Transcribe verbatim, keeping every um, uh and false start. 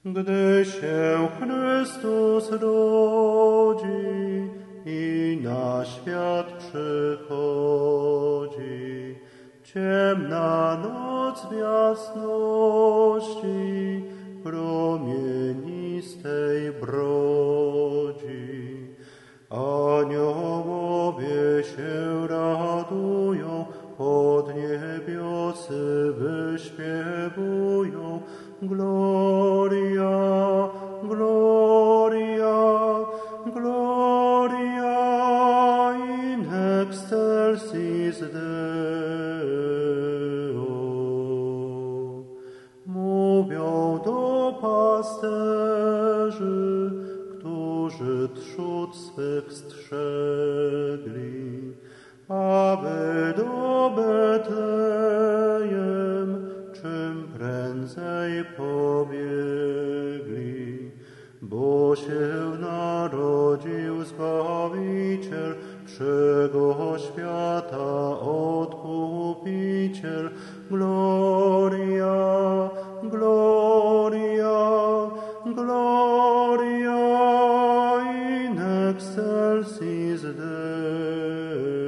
Gdy się Chrystus rodzi i na świat przychodzi, ciemna noc w jasności promienistej brodzi. Aniołowie się radują, pod niebiosy wyśpiewują. Gloria, gloria, gloria in excelsis Deo. Mówią do pasterzy, którzy trzód swych strzegli, aby do Betlejem czym prędzej pobiegli, bo się narodził Zbawiciel wszego świata, Odkupiciel. Gloria, gloria, gloria in excelsis Deo.